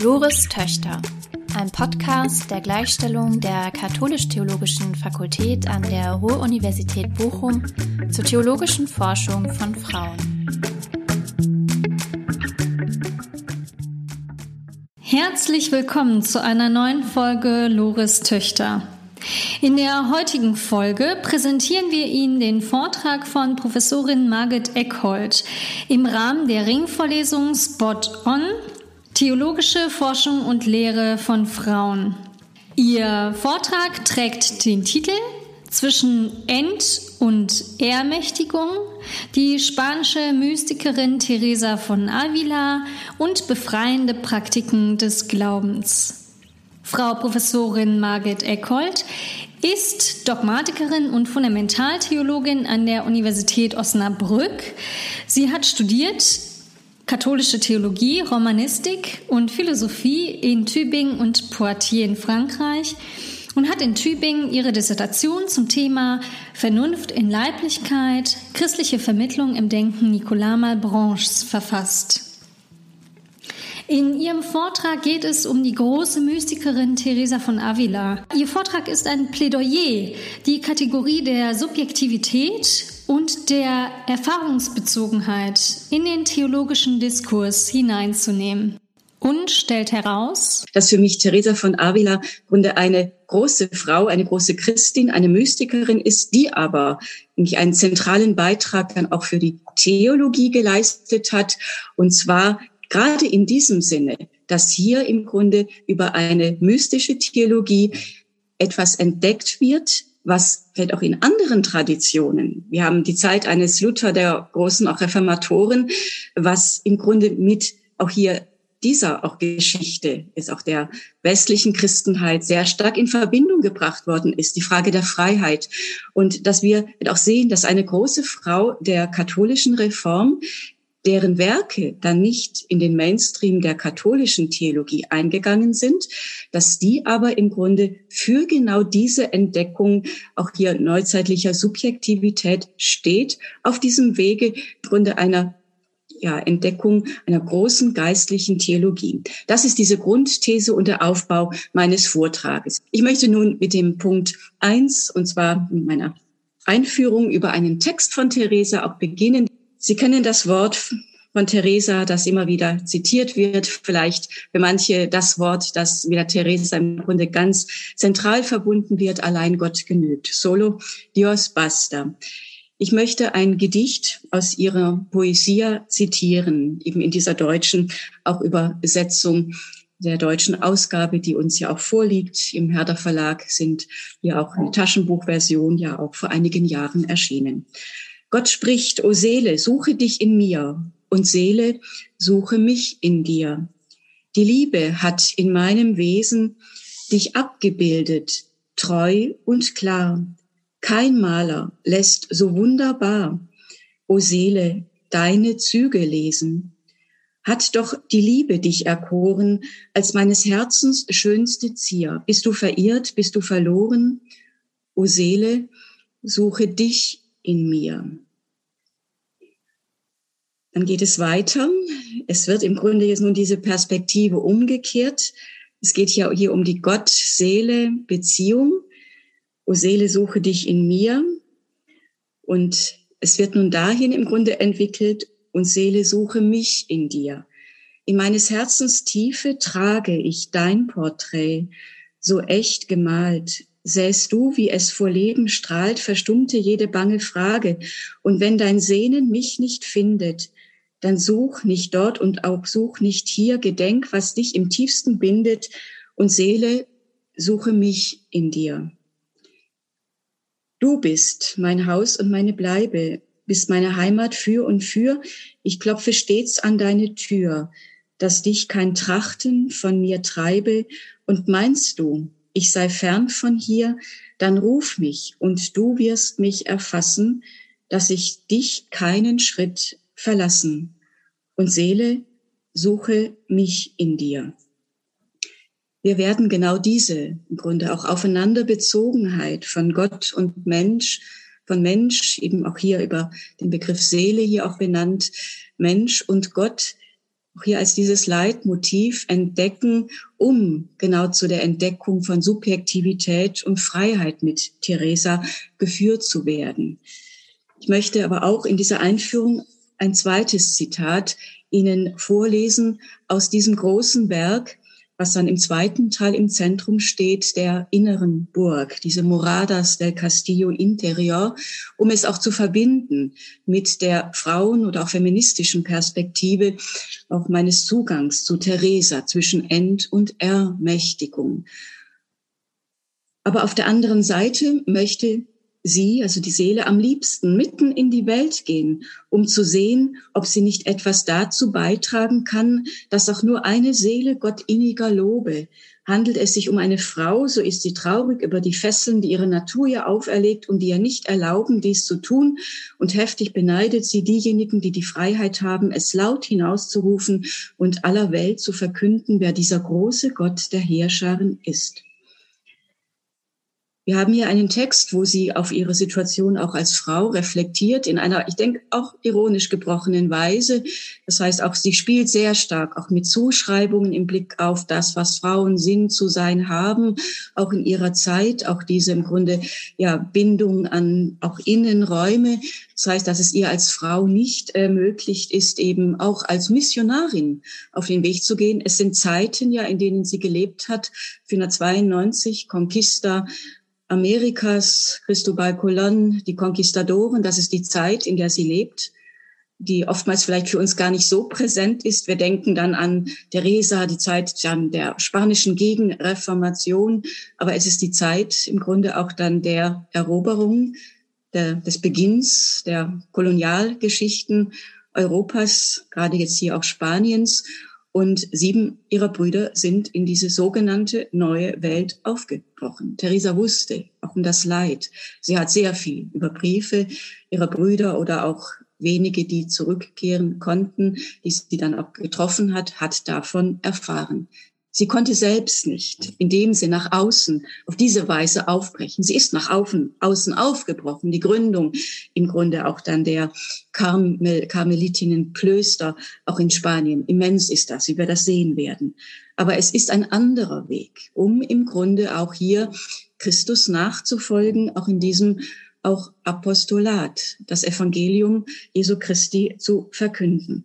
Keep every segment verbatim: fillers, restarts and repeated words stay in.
Lores Töchter, ein Podcast der Gleichstellung der Katholisch-Theologischen Fakultät an der Ruhr-Universität Bochum zur theologischen Forschung von Frauen. Herzlich willkommen zu einer neuen Folge Lores Töchter. In der heutigen Folge präsentieren wir Ihnen den Vortrag von Professorin Margit Eckhold im Rahmen der Ringvorlesung Spot On – Theologische Forschung und Lehre von Frauen. Ihr Vortrag trägt den Titel Zwischen Ent- und Ermächtigung, die spanische Mystikerin Teresa von Avila und befreiende Praktiken des Glaubens. Frau Professorin Margit Eckhold ist Dogmatikerin und Fundamentaltheologin an der Universität Osnabrück. Sie hat studiert katholische Theologie, Romanistik und Philosophie in Tübingen und Poitiers in Frankreich und hat in Tübingen ihre Dissertation zum Thema Vernunft in Leiblichkeit, christliche Vermittlung im Denken Nicolas Malebranches verfasst. In ihrem Vortrag geht es um die große Mystikerin Teresa von Avila. Ihr Vortrag ist ein Plädoyer, die Kategorie der Subjektivität und der Erfahrungsbezogenheit in den theologischen Diskurs hineinzunehmen. Und stellt heraus, dass für mich Teresa von Avila im Grunde eine große Frau, eine große Christin, eine Mystikerin ist, die aber nämlich einen zentralen Beitrag dann auch für die Theologie geleistet hat, und zwar gerade in diesem Sinne, dass hier im Grunde über eine mystische Theologie etwas entdeckt wird, was vielleicht auch in anderen Traditionen, wir haben die Zeit eines Luther, der großen auch Reformatoren, was im Grunde mit auch hier dieser auch Geschichte ist auch der westlichen Christenheit sehr stark in Verbindung gebracht worden ist, die Frage der Freiheit. Und dass wir auch sehen, dass eine große Frau der katholischen Reform, deren Werke dann nicht in den Mainstream der katholischen Theologie eingegangen sind, dass die aber im Grunde für genau diese Entdeckung auch hier neuzeitlicher Subjektivität steht, auf diesem Wege im Grunde einer ja, Entdeckung einer großen geistlichen Theologie. Das ist diese Grundthese und der Aufbau meines Vortrages. Ich möchte nun mit dem Punkt eins, und zwar mit meiner Einführung über einen Text von Teresa auch beginnen. Sie kennen das Wort von Teresa, das immer wieder zitiert wird, vielleicht für manche das Wort, das mit der Teresa im Grunde ganz zentral verbunden wird, allein Gott genügt. Solo Dios basta. Ich möchte ein Gedicht aus ihrer Poesia zitieren, eben in dieser deutschen, auch Übersetzung der deutschen Ausgabe, die uns ja auch vorliegt. Im Herder Verlag sind hier auch eine Taschenbuchversion ja auch vor einigen Jahren erschienen. Gott spricht, o Seele, suche dich in mir, und Seele, suche mich in dir. Die Liebe hat in meinem Wesen dich abgebildet, treu und klar. Kein Maler lässt so wunderbar, o Seele, deine Züge lesen. Hat doch die Liebe dich erkoren, als meines Herzens schönste Zier. Bist du verirrt, bist du verloren, o Seele, suche dich in mir. Dann geht es weiter. Es wird im Grunde jetzt nun diese Perspektive umgekehrt. Es geht ja hier um die Gott-Seele-Beziehung. O Seele, suche dich in mir. Und es wird nun dahin im Grunde entwickelt, und Seele, suche mich in dir. In meines Herzens Tiefe trage ich dein Porträt, so echt gemalt. Sähst du, wie es vor Leben strahlt, verstummte jede bange Frage. Und wenn dein Sehnen mich nicht findet, dann such nicht dort und auch such nicht hier, gedenk, was dich im tiefsten bindet, und Seele, suche mich in dir. Du bist mein Haus und meine Bleibe, bist meine Heimat für und für, ich klopfe stets an deine Tür, dass dich kein Trachten von mir treibe, und meinst du, ich sei fern von hier, dann ruf mich, und du wirst mich erfassen, dass ich dich keinen Schritt verlassen. Und Seele, suche mich in dir. Wir werden genau diese, im Grunde auch Aufeinanderbezogenheit von Gott und Mensch, von Mensch, eben auch hier über den Begriff Seele hier auch benannt, Mensch und Gott, auch hier als dieses Leitmotiv entdecken, um genau zu der Entdeckung von Subjektivität und Freiheit mit Teresa geführt zu werden. Ich möchte aber auch in dieser Einführung ein zweites Zitat Ihnen vorlesen aus diesem großen Werk, was dann im zweiten Teil im Zentrum steht, der inneren Burg, diese Moradas del Castillo Interior, um es auch zu verbinden mit der Frauen- oder auch feministischen Perspektive auch meines Zugangs zu Teresa zwischen Ent- und Ermächtigung. Aber auf der anderen Seite möchte sie, also die Seele, am liebsten mitten in die Welt gehen, um zu sehen, ob sie nicht etwas dazu beitragen kann, dass auch nur eine Seele Gott inniger lobe. Handelt es sich um eine Frau, so ist sie traurig über die Fesseln, die ihre Natur ihr auferlegt und die ihr nicht erlauben, dies zu tun, und heftig beneidet sie diejenigen, die die Freiheit haben, es laut hinauszurufen und aller Welt zu verkünden, wer dieser große Gott der Heerscharen ist. Wir haben hier einen Text, wo sie auf ihre Situation auch als Frau reflektiert, in einer, ich denke, auch ironisch gebrochenen Weise. Das heißt, auch sie spielt sehr stark auch mit Zuschreibungen im Blick auf das, was Frauen sind, zu sein haben, auch in ihrer Zeit, auch diese im Grunde ja Bindung an auch Innenräume. Das heißt, dass es ihr als Frau nicht ermöglicht ist, eben auch als Missionarin auf den Weg zu gehen. Es sind Zeiten ja, in denen sie gelebt hat, vierhundertzweiundneunzig, Conquista Amerikas, Cristobal Colón, die Konquistadoren, das ist die Zeit, in der sie lebt, die oftmals vielleicht für uns gar nicht so präsent ist. Wir denken dann an Teresa, die Zeit dann der spanischen Gegenreformation, aber es ist die Zeit im Grunde auch dann der Eroberung, der, des Beginns der Kolonialgeschichten Europas, gerade jetzt hier auch Spaniens. Und sieben ihrer Brüder sind in diese sogenannte neue Welt aufgebrochen. Teresa wusste auch um das Leid. Sie hat sehr viel über Briefe ihrer Brüder oder auch wenige, die zurückkehren konnten, die sie dann auch getroffen hat, hat davon erfahren. Sie konnte selbst nicht in dem Sinne nach außen auf diese Weise aufbrechen. Sie ist nach außen aufgebrochen. Die Gründung im Grunde auch dann der Karmel, Karmelitinnenklöster, auch in Spanien. Immens ist das, wie wir das sehen werden. Aber es ist ein anderer Weg, um im Grunde auch hier Christus nachzufolgen, auch in diesem auch Apostolat, das Evangelium Jesu Christi zu verkünden.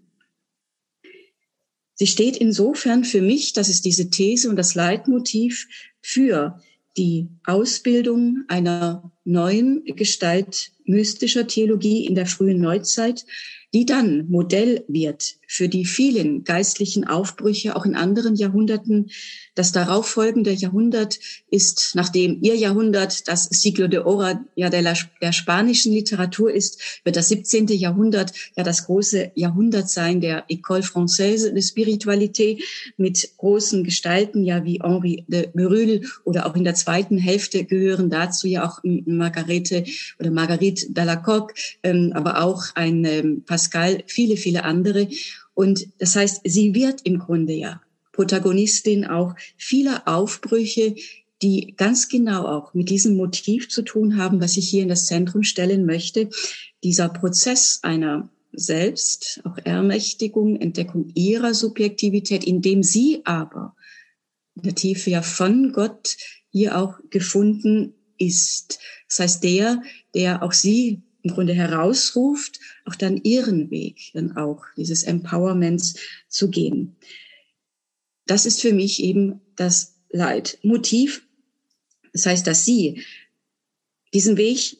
Sie steht insofern für mich, das ist diese These und das Leitmotiv für die Ausbildung einer neuen Gestalt mystischer Theologie in der frühen Neuzeit, die dann Modell wird für die vielen geistlichen Aufbrüche auch in anderen Jahrhunderten. Das darauffolgende Jahrhundert ist, nachdem ihr Jahrhundert das Siglo de Oro ja der, der spanischen Literatur ist, wird das siebzehnte Jahrhundert ja das große Jahrhundert sein der École Française de Spiritualité mit großen Gestalten, ja wie Henri de Berulle, oder auch in der zweiten Hälfte gehören dazu ja auch Margarete oder Marguerite d'Alacoque, ähm, aber auch ein ähm, Pascal, viele, viele andere. Und das heißt, sie wird im Grunde ja Protagonistin auch vieler Aufbrüche, die ganz genau auch mit diesem Motiv zu tun haben, was ich hier in das Zentrum stellen möchte. Dieser Prozess einer Selbst, auch Ermächtigung, Entdeckung ihrer Subjektivität, indem sie aber in der Tiefe ja von Gott hier auch gefunden ist. Das heißt, der, der auch sie im Grunde herausruft, auch dann ihren Weg, dann auch dieses Empowerments zu gehen. Das ist für mich eben das Leitmotiv. Das heißt, dass sie diesen Weg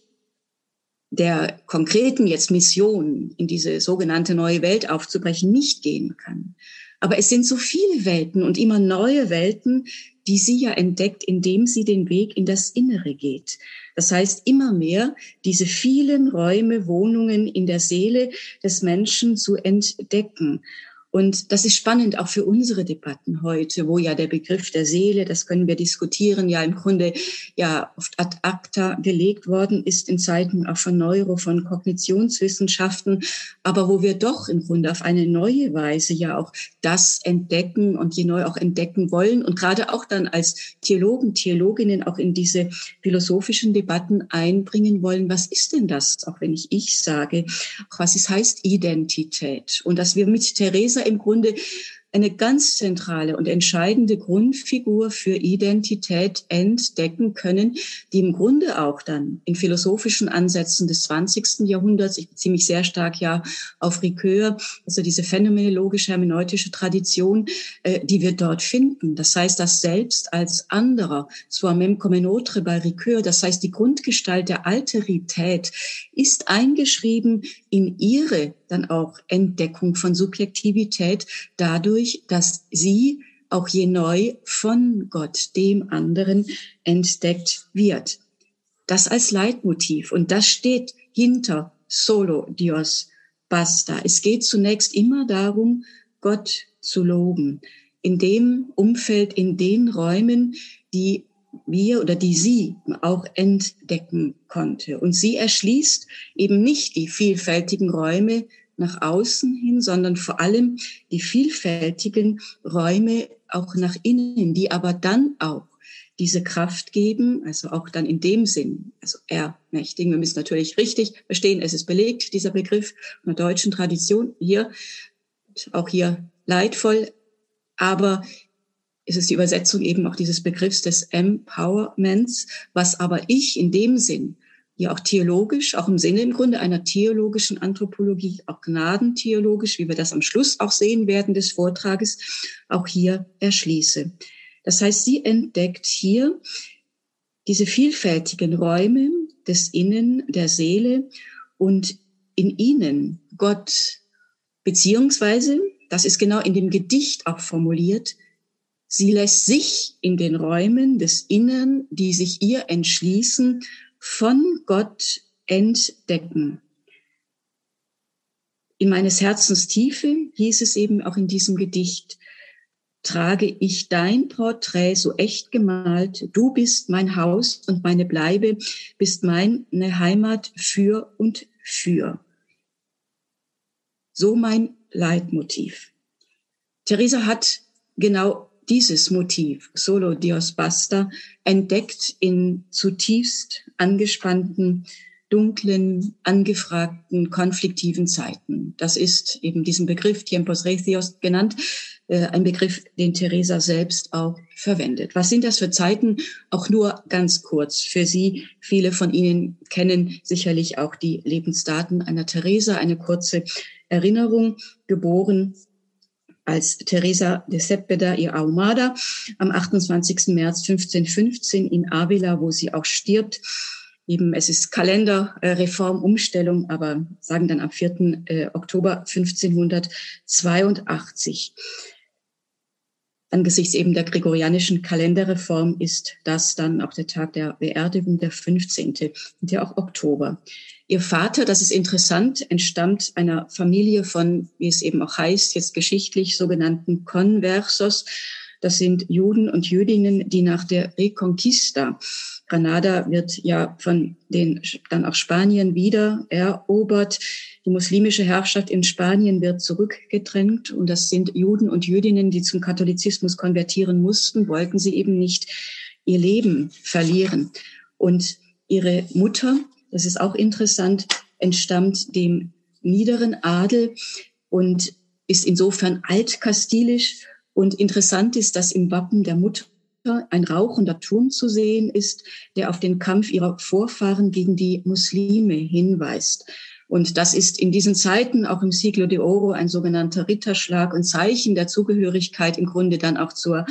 der konkreten jetzt Mission in diese sogenannte neue Welt aufzubrechen nicht gehen kann. Aber es sind so viele Welten und immer neue Welten, die sie ja entdeckt, indem sie den Weg in das Innere geht. Das heißt, immer mehr diese vielen Räume, Wohnungen in der Seele des Menschen zu entdecken. Und das ist spannend auch für unsere Debatten heute, wo ja der Begriff der Seele, das können wir diskutieren, ja im Grunde ja oft ad acta gelegt worden ist in Zeiten auch von Neuro, von Kognitionswissenschaften, aber wo wir doch im Grunde auf eine neue Weise ja auch das entdecken und je neu auch entdecken wollen und gerade auch dann als Theologen, Theologinnen auch in diese philosophischen Debatten einbringen wollen. Was ist denn das, auch wenn ich ich sage, auch was es heißt Identität? Und dass wir mit Teresa Teresa im Grunde eine ganz zentrale und entscheidende Grundfigur für Identität entdecken können, die im Grunde auch dann in philosophischen Ansätzen des zwanzigsten Jahrhunderts, ich beziehe mich sehr stark ja auf Ricoeur, also diese phänomenologisch-hermeneutische Tradition, äh, die wir dort finden. Das heißt, das Selbst als anderer, soi-même comme un autre bei Ricoeur, das heißt, die Grundgestalt der Alterität ist eingeschrieben in ihre dann auch Entdeckung von Subjektivität dadurch, dass sie auch je neu von Gott, dem anderen, entdeckt wird. Das als Leitmotiv. Und das steht hinter Solo Dios Basta. Es geht zunächst immer darum, Gott zu loben. In dem Umfeld, in den Räumen, die wir oder die sie auch entdecken konnte. Und sie erschließt eben nicht die vielfältigen Räume nach außen hin, sondern vor allem die vielfältigen Räume auch nach innen, die aber dann auch diese Kraft geben, also auch dann in dem Sinn, also ermächtigen. Wir müssen natürlich richtig verstehen, es ist belegt, dieser Begriff von der deutschen Tradition hier, auch hier leidvoll, aber es ist die Übersetzung eben auch dieses Begriffs des Empowerments, was aber ich in dem Sinn ja auch theologisch, auch im Sinne im Grunde einer theologischen Anthropologie, auch gnadentheologisch, wie wir das am Schluss auch sehen werden des Vortrages, auch hier erschließe. Das heißt, sie entdeckt hier diese vielfältigen Räume des Innen, der Seele und in ihnen Gott, beziehungsweise, das ist genau in dem Gedicht auch formuliert, sie lässt sich in den Räumen des Innern, die sich ihr entschließen, von Gott entdecken. In meines Herzens Tiefe, hieß es eben auch in diesem Gedicht, trage ich dein Porträt so echt gemalt, du bist mein Haus und meine Bleibe, bist meine Heimat für und für. So mein Leitmotiv. Teresa hat genau dieses Motiv, Solo Dios Basta, entdeckt in zutiefst angespannten, dunklen, angefragten, konfliktiven Zeiten. Das ist eben diesen Begriff Tiempos Recios genannt, äh, ein Begriff, den Teresa selbst auch verwendet. Was sind das für Zeiten? Auch nur ganz kurz für Sie. Viele von Ihnen kennen sicherlich auch die Lebensdaten einer Teresa. Eine kurze Erinnerung, geboren als Teresa de Cepeda y Ahumada am achtundzwanzigsten März fünfzehnhundertfünfzehn in Avila, wo sie auch stirbt. Eben, es ist Kalenderreform, Umstellung, aber sagen dann am vierten Oktober fünfzehnhundertzweiundachtzig. Angesichts eben der gregorianischen Kalenderreform ist das dann auch der Tag der Beerdigung, der fünfzehnte und ja auch Oktober. Ihr Vater, das ist interessant, entstammt einer Familie von, wie es eben auch heißt, jetzt geschichtlich sogenannten Conversos. Das sind Juden und Jüdinnen, die nach der Reconquista, Granada wird ja von den dann auch Spanien wieder erobert. Die muslimische Herrschaft in Spanien wird zurückgedrängt und das sind Juden und Jüdinnen, die zum Katholizismus konvertieren mussten, wollten sie eben nicht ihr Leben verlieren. Und ihre Mutter, das ist auch interessant, entstammt dem niederen Adel und ist insofern altkastilisch. Und interessant ist, dass im Wappen der Mutter ein rauchender Turm zu sehen ist, der auf den Kampf ihrer Vorfahren gegen die Muslime hinweist. Und das ist in diesen Zeiten, auch im Siglo de Oro, ein sogenannter Ritterschlag und Zeichen der Zugehörigkeit im Grunde dann auch zur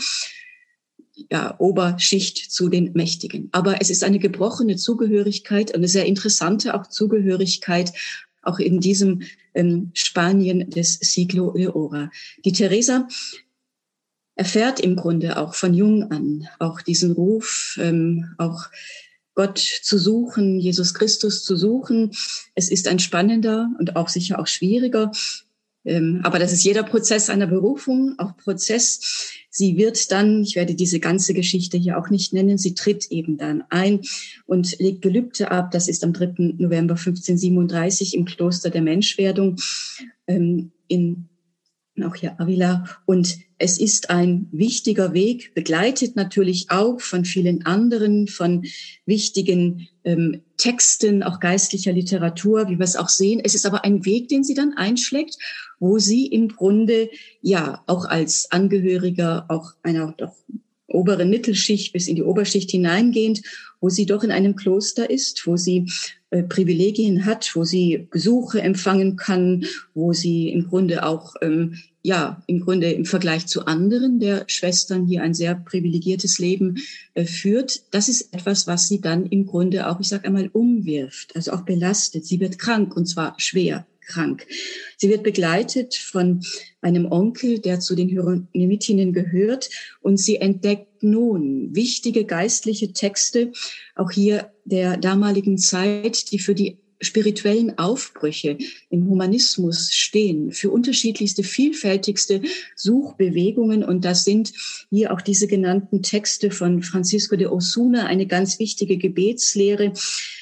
ja, Oberschicht, zu den Mächtigen. Aber es ist eine gebrochene Zugehörigkeit, eine sehr interessante auch Zugehörigkeit, auch in diesem ähm, Spanien des Siglo de Oro. Die Teresa erfährt im Grunde auch von jung an auch diesen Ruf, ähm, auch Gott zu suchen, Jesus Christus zu suchen. Es ist ein spannender und auch sicher auch schwieriger, ähm, aber das ist jeder Prozess einer Berufung, auch Prozess. Sie wird dann, ich werde diese ganze Geschichte hier auch nicht nennen, sie tritt eben dann ein und legt Gelübde ab. Das ist am dritten November fünfzehnhundertsiebenunddreißig im Kloster der Menschwerdung ähm, in auch hier Avila. Und es ist ein wichtiger Weg, begleitet natürlich auch von vielen anderen, von wichtigen ähm, Texten, auch geistlicher Literatur, wie wir es auch sehen. Es ist aber ein Weg, den sie dann einschlägt, wo sie im Grunde, ja, auch als Angehöriger auch einer doch oberen Mittelschicht bis in die Oberschicht hineingehend, wo sie doch in einem Kloster ist, wo sie äh, Privilegien hat, wo sie Besuche empfangen kann, wo sie im Grunde auch, ähm, ja, im Grunde im Vergleich zu anderen der Schwestern hier ein sehr privilegiertes Leben äh, führt. Das ist etwas, was sie dann im Grunde auch, ich sage einmal, umwirft, also auch belastet. Sie wird krank, und zwar schwer krank. Sie wird begleitet von einem Onkel, der zu den Hieronymitinnen gehört, und sie entdeckt nun wichtige geistliche Texte, auch hier der damaligen Zeit, die für die spirituellen Aufbrüche im Humanismus stehen, für unterschiedlichste, vielfältigste Suchbewegungen. Und das sind hier auch diese genannten Texte von Francisco de Osuna, eine ganz wichtige Gebetslehre,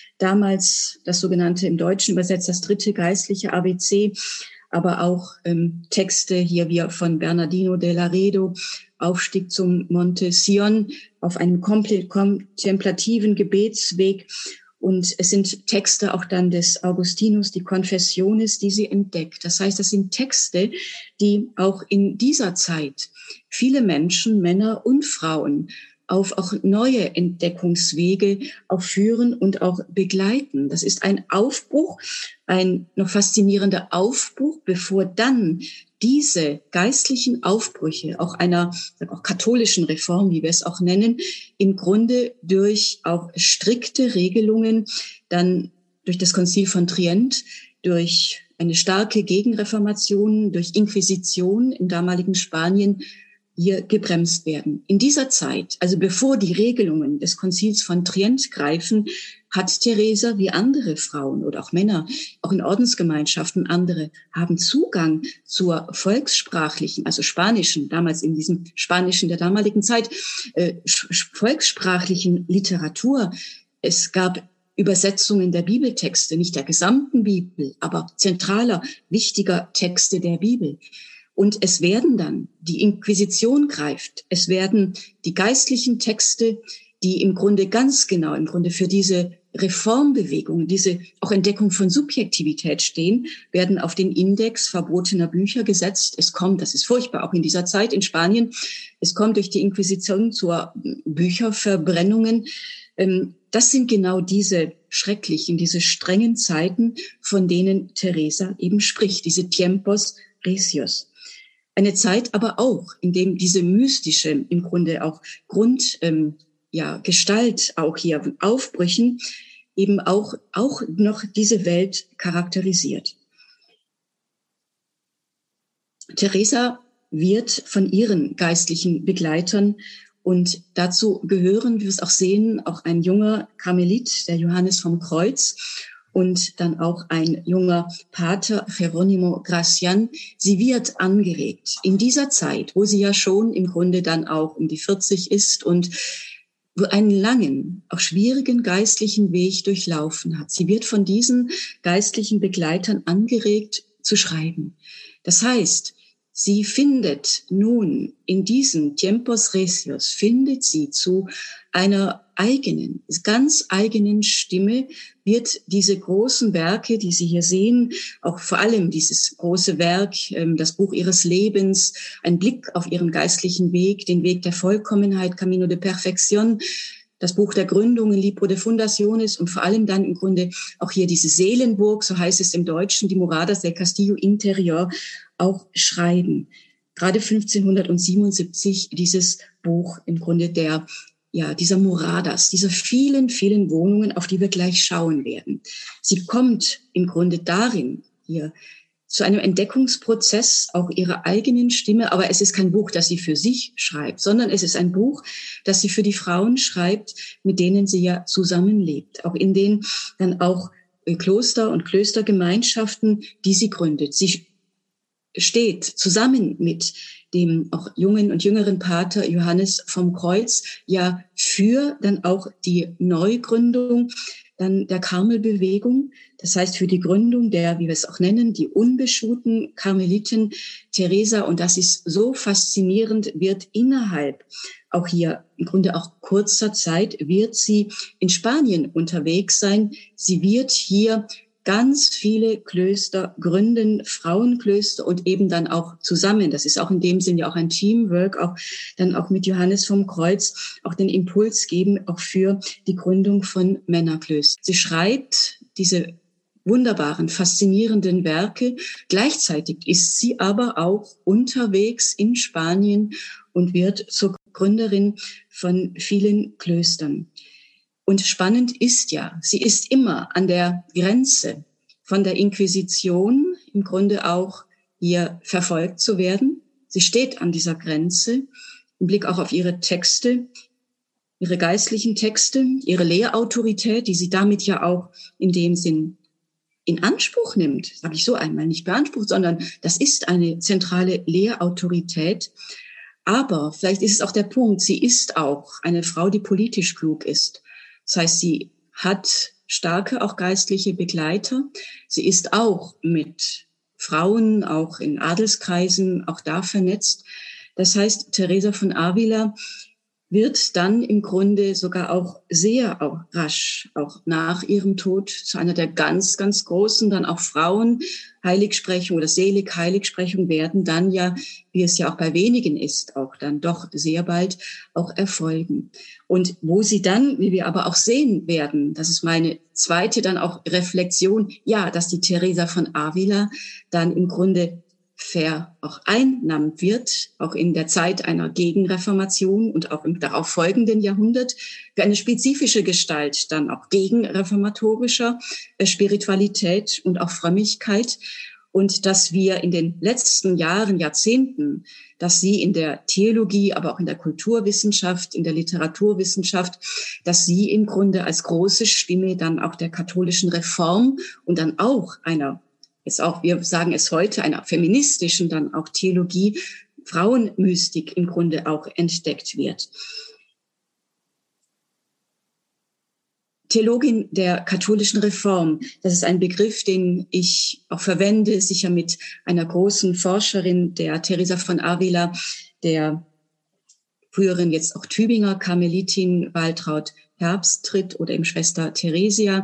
damals das sogenannte, im Deutschen übersetzt, das dritte geistliche A B C, aber auch ähm, Texte hier wie von Bernardino de Laredo, Aufstieg zum Monte Sion, auf einem kontemplativen Gebetsweg. Und es sind Texte auch dann des Augustinus, die Confessiones, die sie entdeckt. Das heißt, das sind Texte, die auch in dieser Zeit viele Menschen, Männer und Frauen, auf auch neue Entdeckungswege auch führen und auch begleiten. Das ist ein Aufbruch, ein noch faszinierender Aufbruch, bevor dann diese geistlichen Aufbrüche, auch einer auch katholischen Reform, wie wir es auch nennen, im Grunde durch auch strikte Regelungen, dann durch das Konzil von Trient, durch eine starke Gegenreformation, durch Inquisition im damaligen Spanien hier gebremst werden. In dieser Zeit, also bevor die Regelungen des Konzils von Trient greifen, hat Teresa wie andere Frauen oder auch Männer, auch in Ordensgemeinschaften andere, haben Zugang zur volkssprachlichen, also spanischen, damals in diesem Spanischen der damaligen Zeit, äh, volkssprachlichen Literatur. Es gab Übersetzungen der Bibeltexte, nicht der gesamten Bibel, aber zentraler, wichtiger Texte der Bibel. Und es werden dann, die Inquisition greift, es werden die geistlichen Texte, die im Grunde ganz genau, im Grunde für diese Reformbewegung, diese auch Entdeckung von Subjektivität stehen, werden auf den Index verbotener Bücher gesetzt. Es kommt, das ist furchtbar, auch in dieser Zeit in Spanien, es kommt durch die Inquisition zu Bücherverbrennungen. Das sind genau diese schrecklichen, diese strengen Zeiten, von denen Teresa eben spricht, diese Tiempos Recios. Eine Zeit aber auch, in dem diese mystische, im Grunde auch Grund, ähm, ja, Gestalt auch hier Aufbrüchen eben auch, auch noch diese Welt charakterisiert. Teresa wird von ihren geistlichen Begleitern, und dazu gehören, wie wir es auch sehen, auch ein junger Karmelit, der Johannes vom Kreuz, und dann auch ein junger Pater, Jerónimo Gracián. Sie wird angeregt in dieser Zeit, wo sie ja schon im Grunde dann auch um die vierzig ist und einen langen, auch schwierigen geistlichen Weg durchlaufen hat. Sie wird von diesen geistlichen Begleitern angeregt zu schreiben. Das heißt, sie findet nun in diesen Tiempos Recios, findet sie zu einer eigenen, ganz eigenen Stimme, wird diese großen Werke, die Sie hier sehen, auch vor allem dieses große Werk, das Buch ihres Lebens, ein Blick auf ihren geistlichen Weg, den Weg der Vollkommenheit, Camino de Perfección, das Buch der Gründungen, Libro de Fundaciones, und vor allem dann im Grunde auch hier diese Seelenburg, so heißt es im Deutschen, die Moradas del Castillo Interior, auch schreiben. Gerade fünfzehnhundertsiebenundsiebzig dieses Buch im Grunde der, ja, dieser Moradas, dieser vielen, vielen Wohnungen, auf die wir gleich schauen werden. Sie kommt im Grunde darin hier zu einem Entdeckungsprozess auch ihrer eigenen Stimme, aber es ist kein Buch, das sie für sich schreibt, sondern es ist ein Buch, das sie für die Frauen schreibt, mit denen sie ja zusammenlebt, auch in denen dann auch Kloster und Klöstergemeinschaften, die sie gründet. Sie steht zusammen mit dem auch jungen und jüngeren Pater Johannes vom Kreuz ja für dann auch die Neugründung dann der Karmelbewegung, das heißt für die Gründung der, wie wir es auch nennen, die unbeschuhten Karmeliten Teresa. Und das ist so faszinierend, wird innerhalb auch hier im Grunde auch kurzer Zeit, wird sie in Spanien unterwegs sein. Sie wird hier ganz viele Klöster gründen, Frauenklöster und eben dann auch zusammen. Das ist auch in dem Sinn ja auch ein Teamwork, auch dann auch mit Johannes vom Kreuz auch den Impuls geben, auch für die Gründung von Männerklöstern. Sie schreibt diese wunderbaren, faszinierenden Werke. Gleichzeitig ist sie aber auch unterwegs in Spanien und wird zur Gründerin von vielen Klöstern. Und spannend ist ja, sie ist immer an der Grenze von der Inquisition im Grunde auch hier verfolgt zu werden. Sie steht an dieser Grenze im Blick auch auf ihre Texte, ihre geistlichen Texte, ihre Lehrautorität, die sie damit ja auch in dem Sinn in Anspruch nimmt, sage ich so einmal, nicht beansprucht, sondern das ist eine zentrale Lehrautorität. Aber vielleicht ist es auch der Punkt, sie ist auch eine Frau, die politisch klug ist. Das heißt, sie hat starke, auch geistliche Begleiter. Sie ist auch mit Frauen, auch in Adelskreisen, auch da vernetzt. Das heißt, Teresa von Avila wird dann im Grunde sogar auch sehr auch rasch, auch nach ihrem Tod, zu einer der ganz, ganz großen, dann auch Frauen Heiligsprechung oder Selig-Heiligsprechung werden dann ja, wie es ja auch bei wenigen ist, auch dann doch sehr bald auch erfolgen. Und wo sie dann, wie wir aber auch sehen werden, das ist meine zweite dann auch Reflexion, ja, dass die Teresa von Avila dann im Grunde ver auch einnahmt wird, auch in der Zeit einer Gegenreformation und auch im darauf folgenden Jahrhundert, für eine spezifische Gestalt dann auch gegenreformatorischer Spiritualität und auch Frömmigkeit. Und dass wir in den letzten Jahren, Jahrzehnten, dass sie in der Theologie, aber auch in der Kulturwissenschaft, in der Literaturwissenschaft, dass sie im Grunde als große Stimme dann auch der katholischen Reform und dann auch einer ist auch, wir sagen es heute, einer feministischen dann auch Theologie, Frauenmystik im Grunde auch entdeckt wird. Theologin der katholischen Reform, das ist ein Begriff, den ich auch verwende, sicher mit einer großen Forscherin, der Teresa von Avila, der früheren jetzt auch Tübinger Karmelitin Waltraud Herbstritt oder eben Schwester Theresia,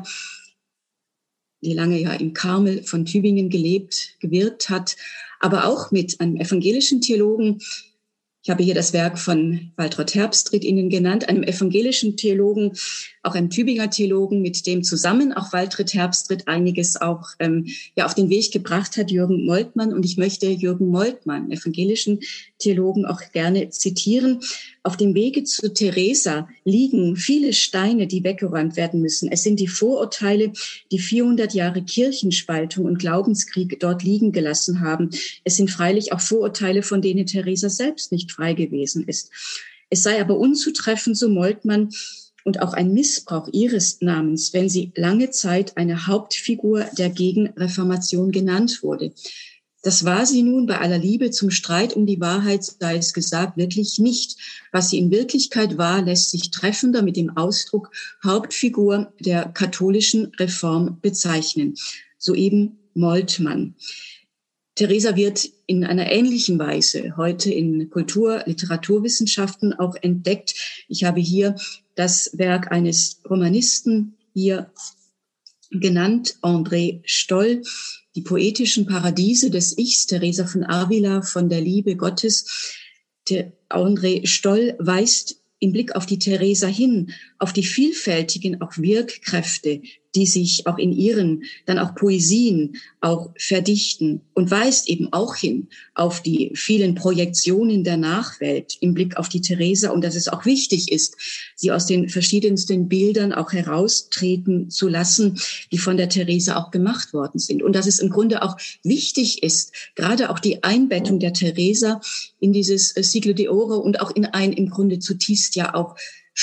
die lange ja im Karmel von Tübingen gelebt, gewirkt hat, aber auch mit einem evangelischen Theologen. Ich habe hier das Werk von Waltraud Herbstritt Ihnen genannt, einem evangelischen Theologen, auch einem Tübinger Theologen, mit dem zusammen auch Waltraud Herbstritt einiges auch ähm, ja auf den Weg gebracht hat, Jürgen Moltmann. Und ich möchte Jürgen Moltmann, evangelischen Theologen, auch gerne zitieren. Auf dem Wege zu Teresa liegen viele Steine, die weggeräumt werden müssen. Es sind die Vorurteile, die vierhundert Jahre Kirchenspaltung und Glaubenskrieg dort liegen gelassen haben. Es sind freilich auch Vorurteile, von denen Teresa selbst nicht frei gewesen ist. Es sei aber unzutreffend, so Moltmann, und auch ein Missbrauch ihres Namens, wenn sie lange Zeit eine Hauptfigur der Gegenreformation genannt wurde. Das war sie nun bei aller Liebe zum Streit um die Wahrheit, sei es gesagt, wirklich nicht. Was sie in Wirklichkeit war, lässt sich treffender mit dem Ausdruck Hauptfigur der katholischen Reform bezeichnen. Soeben Moltmann. Teresa wird in einer ähnlichen Weise heute in Kultur-, Literaturwissenschaften auch entdeckt. Ich habe hier das Werk eines Romanisten hier genannt, André Stoll, die poetischen Paradiese des Ichs, Teresa von Avila, von der Liebe Gottes. Der André Stoll weist im Blick auf die Teresa hin, auf die vielfältigen auch Wirkkräfte, die sich auch in ihren dann auch Poesien auch verdichten, und weist eben auch hin auf die vielen Projektionen der Nachwelt im Blick auf die Teresa, und dass es auch wichtig ist, sie aus den verschiedensten Bildern auch heraustreten zu lassen, die von der Teresa auch gemacht worden sind. Und dass es im Grunde auch wichtig ist, gerade auch die Einbettung der Teresa in dieses Siglo de Oro und auch in ein im Grunde zutiefst ja auch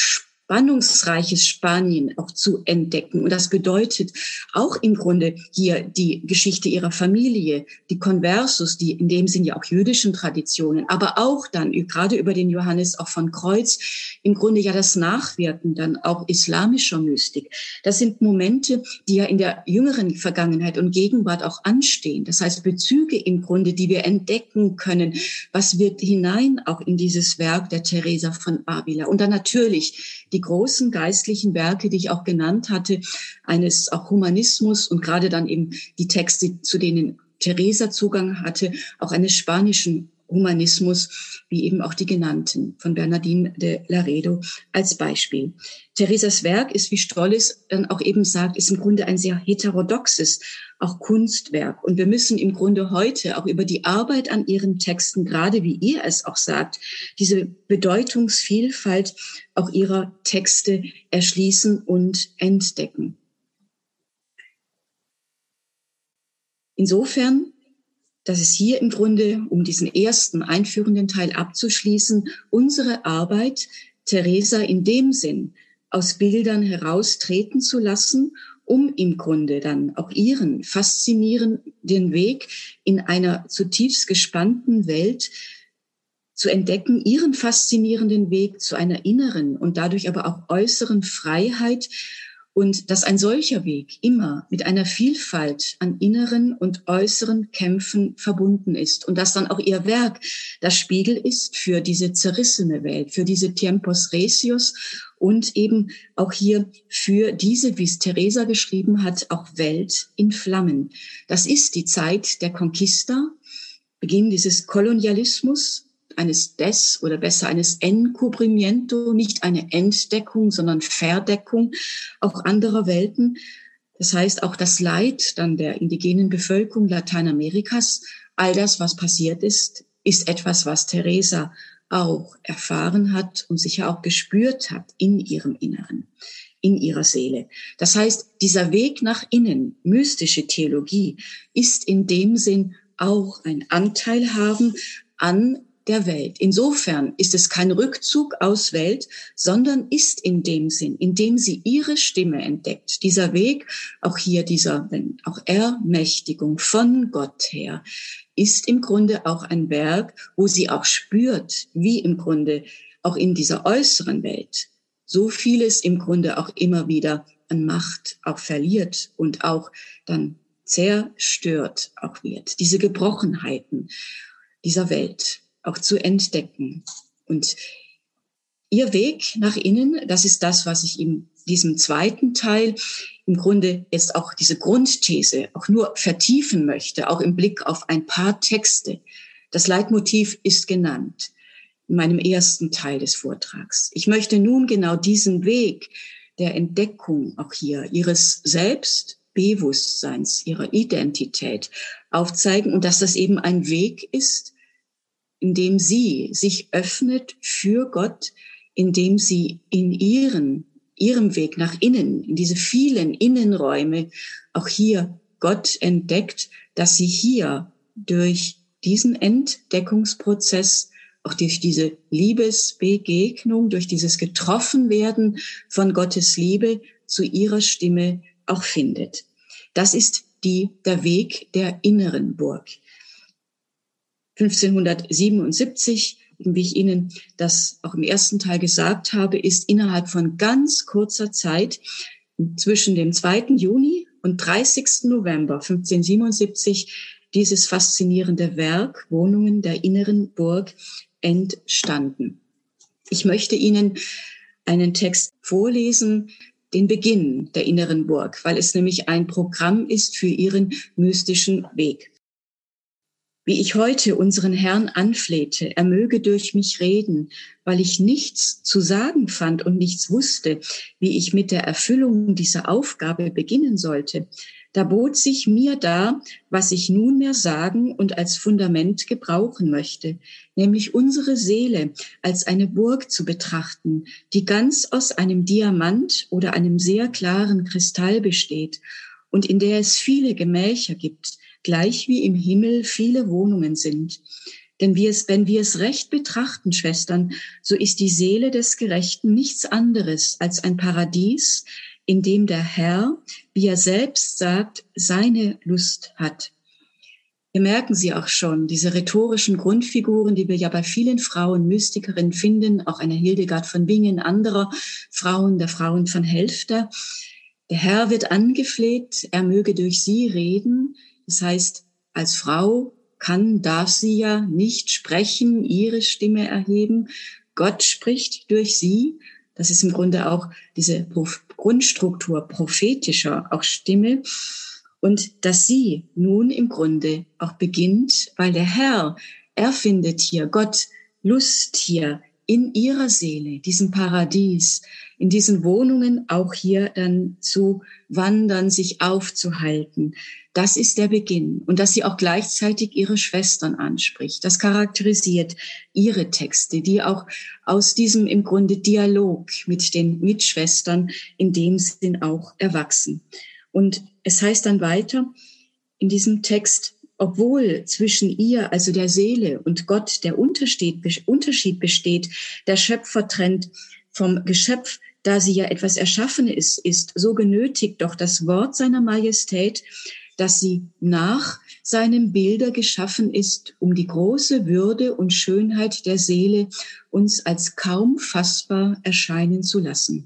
spannungsreiches Spanien auch zu entdecken. Und das bedeutet auch im Grunde hier die Geschichte ihrer Familie, die Conversos, die in dem Sinn ja auch jüdischen Traditionen, aber auch dann gerade über den Johannes auch von Kreuz, im Grunde ja das Nachwirken dann auch islamischer Mystik. Das sind Momente, die ja in der jüngeren Vergangenheit und Gegenwart auch anstehen. Das heißt Bezüge im Grunde, die wir entdecken können. Was wird hinein auch in dieses Werk der Teresa von Avila? Und dann natürlich die großen geistlichen Werke, die ich auch genannt hatte, eines auch Humanismus und gerade dann eben die Texte, zu denen Teresa Zugang hatte, auch eines spanischen Humanismus, wie eben auch die genannten von Bernardín de Laredo als Beispiel. Teresas Werk ist, wie Strolles dann auch eben sagt, ist im Grunde ein sehr heterodoxes, auch Kunstwerk. Und wir müssen im Grunde heute auch über die Arbeit an ihren Texten, gerade wie ihr es auch sagt, diese Bedeutungsvielfalt auch ihrer Texte erschließen und entdecken. Insofern, dass es hier im Grunde, um diesen ersten einführenden Teil abzuschließen, unsere Arbeit, Teresa in dem Sinn aus Bildern heraustreten zu lassen, um im Grunde dann auch ihren faszinierenden Weg in einer zutiefst gespannten Welt zu entdecken, ihren faszinierenden Weg zu einer inneren und dadurch aber auch äußeren Freiheit, und dass ein solcher Weg immer mit einer Vielfalt an inneren und äußeren Kämpfen verbunden ist und dass dann auch ihr Werk das Spiegel ist für diese zerrissene Welt, für diese Tiempos Recios und eben auch hier für diese, wie es Teresa geschrieben hat, auch Welt in Flammen. Das ist die Zeit der Conquista, Beginn dieses Kolonialismus, eines Des oder besser eines Encubrimiento, nicht eine Entdeckung, sondern Verdeckung auch anderer Welten. Das heißt, auch das Leid dann der indigenen Bevölkerung Lateinamerikas, all das, was passiert ist, ist etwas, was Teresa auch erfahren hat und sicher auch gespürt hat in ihrem Inneren, in ihrer Seele. Das heißt, dieser Weg nach innen, mystische Theologie, ist in dem Sinn auch ein Anteil haben an der Welt. Insofern ist es kein Rückzug aus Welt, sondern ist in dem Sinn, indem sie ihre Stimme entdeckt. Dieser Weg, auch hier dieser, wenn auch Ermächtigung von Gott her, ist im Grunde auch ein Werk, wo sie auch spürt, wie im Grunde auch in dieser äußeren Welt so vieles im Grunde auch immer wieder an Macht auch verliert und auch dann zerstört auch wird. Diese Gebrochenheiten dieser Welt auch zu entdecken. Und ihr Weg nach innen, das ist das, was ich in diesem zweiten Teil im Grunde jetzt auch diese Grundthese auch nur vertiefen möchte, auch im Blick auf ein paar Texte. Das Leitmotiv ist genannt in meinem ersten Teil des Vortrags. Ich möchte nun genau diesen Weg der Entdeckung auch hier ihres Selbstbewusstseins, ihrer Identität aufzeigen und dass das eben ein Weg ist, indem sie sich öffnet für Gott, indem sie in ihren, ihrem Weg nach innen, in diese vielen Innenräume, auch hier Gott entdeckt, dass sie hier durch diesen Entdeckungsprozess, auch durch diese Liebesbegegnung, durch dieses Getroffenwerden von Gottes Liebe zu ihrer Stimme auch findet. Das ist die, der Weg der inneren Burg. fünfzehnhundertsiebenundsiebzig, wie ich Ihnen das auch im ersten Teil gesagt habe, ist innerhalb von ganz kurzer Zeit zwischen dem zweiten Juni und dreißigsten November fünfzehnhundertsiebenundsiebzig dieses faszinierende Werk Wohnungen der inneren Burg entstanden. Ich möchte Ihnen einen Text vorlesen, den Beginn der inneren Burg, weil es nämlich ein Programm ist für Ihren mystischen Weg. Wie ich heute unseren Herrn anflehte, er möge durch mich reden, weil ich nichts zu sagen fand und nichts wusste, wie ich mit der Erfüllung dieser Aufgabe beginnen sollte, da bot sich mir dar, was ich nunmehr sagen und als Fundament gebrauchen möchte, nämlich unsere Seele als eine Burg zu betrachten, die ganz aus einem Diamant oder einem sehr klaren Kristall besteht und in der es viele Gemächer gibt, gleich wie im Himmel viele Wohnungen sind. Denn wir es, wenn wir es recht betrachten, Schwestern, so ist die Seele des Gerechten nichts anderes als ein Paradies, in dem der Herr, wie er selbst sagt, seine Lust hat. Wir merken sie auch schon, diese rhetorischen Grundfiguren, die wir ja bei vielen Frauen, Mystikerinnen finden, auch einer Hildegard von Bingen, anderer Frauen, der Frauen von Helfter. Der Herr wird angefleht, er möge durch sie reden. Das heißt, als Frau kann, darf sie ja nicht sprechen, ihre Stimme erheben. Gott spricht durch sie. Das ist im Grunde auch diese Grundstruktur prophetischer auch Stimme. Und dass sie nun im Grunde auch beginnt, weil der Herr, er findet hier, Gott, Lust hier in ihrer Seele, diesem Paradies, in diesen Wohnungen auch hier dann zu wandern, sich aufzuhalten. Das ist der Beginn. Und dass sie auch gleichzeitig ihre Schwestern anspricht. Das charakterisiert ihre Texte, die auch aus diesem im Grunde Dialog mit den Mitschwestern in dem Sinn auch erwachsen. Und es heißt dann weiter in diesem Text, obwohl zwischen ihr, also der Seele und Gott, der Unterschied besteht, der Schöpfer trennt vom Geschöpf, da sie ja etwas Erschaffenes ist, so genötigt doch das Wort seiner Majestät, dass sie nach seinem Bilder geschaffen ist, um die große Würde und Schönheit der Seele uns als kaum fassbar erscheinen zu lassen.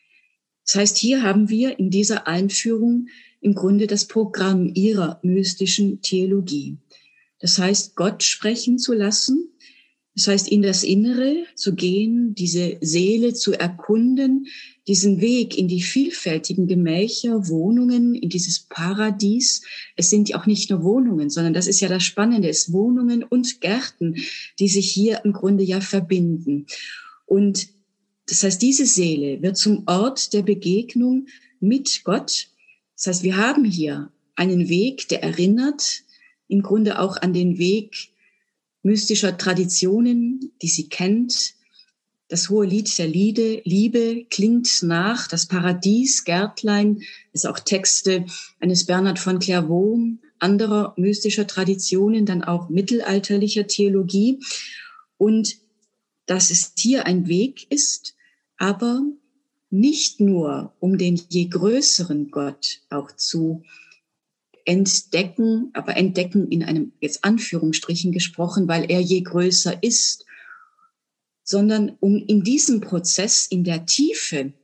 Das heißt, hier haben wir in dieser Einführung im Grunde das Programm ihrer mystischen Theologie. Das heißt, Gott sprechen zu lassen, das heißt, in das Innere zu gehen, diese Seele zu erkunden, diesen Weg in die vielfältigen Gemächer, Wohnungen, in dieses Paradies. Es sind ja auch nicht nur Wohnungen, sondern das ist ja das Spannende, es sind Wohnungen und Gärten, die sich hier im Grunde ja verbinden. Und das heißt, diese Seele wird zum Ort der Begegnung mit Gott. Das heißt, wir haben hier einen Weg, der erinnert im Grunde auch an den Weg mystischer Traditionen, die sie kennt. Das hohe Lied der Liebe, Liebe klingt nach, das Paradies, Gärtlein, ist auch Texte eines Bernhard von Clairvaux, anderer mystischer Traditionen, dann auch mittelalterlicher Theologie. Und dass es hier ein Weg ist, aber nicht nur um den je größeren Gott auch zu entdecken, aber entdecken in einem jetzt Anführungsstrichen gesprochen, weil er je größer ist, sondern um in diesem Prozess in der Tiefe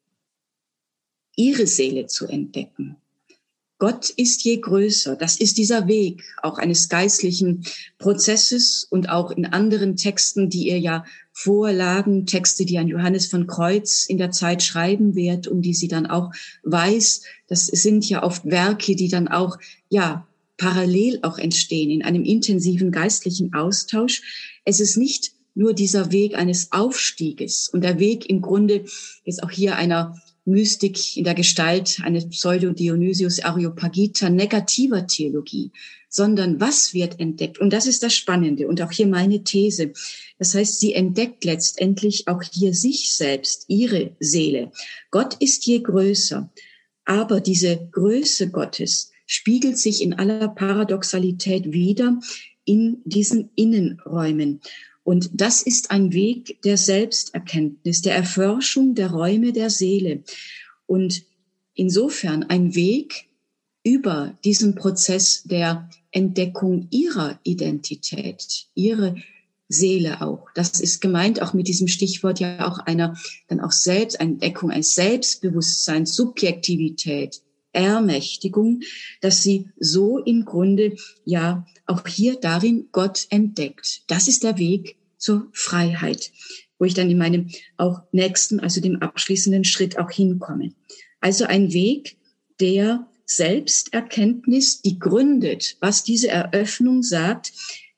ihre Seele zu entdecken. Gott ist je größer. Das ist dieser Weg auch eines geistlichen Prozesses und auch in anderen Texten, die ihr ja vorlagen, Texte, die an Johannes von Kreuz in der Zeit schreiben wird und die sie dann auch weiß. Das sind ja oft Werke, die dann auch, ja, parallel auch entstehen in einem intensiven geistlichen Austausch. Es ist nicht nur dieser Weg eines Aufstieges und der Weg im Grunde jetzt auch hier einer Mystik in der Gestalt eines Pseudo-Dionysius Areopagita negativer Theologie, sondern was wird entdeckt? Und das ist das Spannende und auch hier meine These. Das heißt, sie entdeckt letztendlich auch hier sich selbst, ihre Seele. Gott ist je größer, aber diese Größe Gottes spiegelt sich in aller Paradoxalität wider in diesen Innenräumen. Und das ist ein Weg der Selbsterkenntnis, der Erforschung der Räume der Seele. Und insofern ein Weg über diesen Prozess der Entdeckung ihrer Identität, ihre Seele auch. Das ist gemeint auch mit diesem Stichwort ja auch einer, dann auch Selbst, eine Entdeckung, ein Selbstbewusstsein, Subjektivität, Ermächtigung, dass sie so im Grunde ja auch hier darin Gott entdeckt. Das ist der Weg zur Freiheit, wo ich dann in meinem auch nächsten, also dem abschließenden Schritt auch hinkomme. Also ein Weg der Selbsterkenntnis, die gründet, was diese Eröffnung sagt,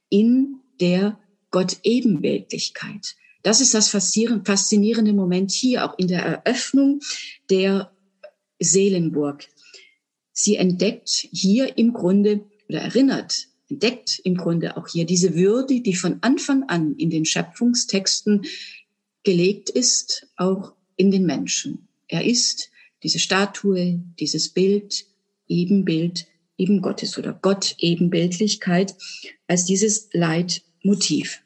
in der Gott-Ebenbildlichkeit. Das ist das faszinierende Moment hier, auch in der Eröffnung der Seelenburg. Sie entdeckt hier im Grunde oder erinnert, entdeckt im Grunde auch hier diese Würde, die von Anfang an in den Schöpfungstexten gelegt ist, auch in den Menschen. Er ist diese Statue, dieses Bild, Ebenbild, eben Gottes oder Gott-Ebenbildlichkeit als dieses Leitmotiv. Motiv.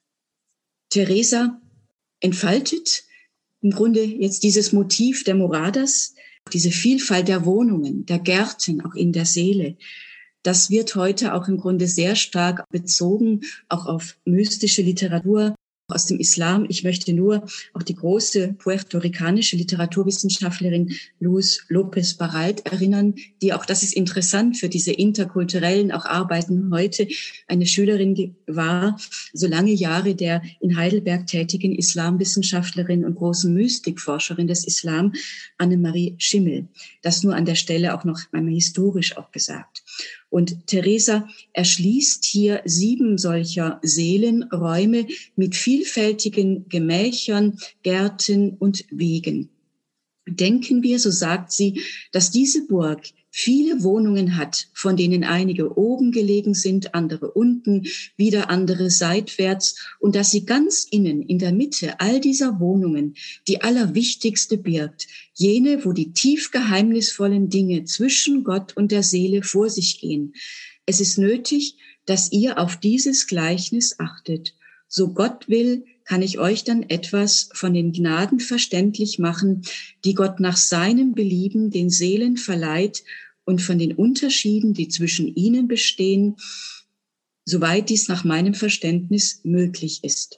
Teresa entfaltet im Grunde jetzt dieses Motiv der Moradas, diese Vielfalt der Wohnungen, der Gärten, auch in der Seele. Das wird heute auch im Grunde sehr stark bezogen, auch auf mystische Literatur aus dem Islam. Ich möchte nur auch die große puerto-ricanische Literaturwissenschaftlerin Luz López Baralt erinnern, die auch, das ist interessant für diese interkulturellen auch Arbeiten heute, eine Schülerin war, so lange Jahre der in Heidelberg tätigen Islamwissenschaftlerin und großen Mystikforscherin des Islam, Annemarie Schimmel. Das nur an der Stelle auch noch einmal historisch auch gesagt. Und Teresa erschließt hier sieben solcher Seelenräume mit vielfältigen Gemächern, Gärten und Wegen. Denken wir, so sagt sie, dass diese Burg viele Wohnungen hat, von denen einige oben gelegen sind, andere unten, wieder andere seitwärts, und dass sie ganz innen, in der Mitte all dieser Wohnungen die allerwichtigste birgt, jene, wo die tief geheimnisvollen Dinge zwischen Gott und der Seele vor sich gehen. Es ist nötig, dass ihr auf dieses Gleichnis achtet. So Gott will, kann ich euch dann etwas von den Gnaden verständlich machen, die Gott nach seinem Belieben den Seelen verleiht, und von den Unterschieden, die zwischen ihnen bestehen, soweit dies nach meinem Verständnis möglich ist.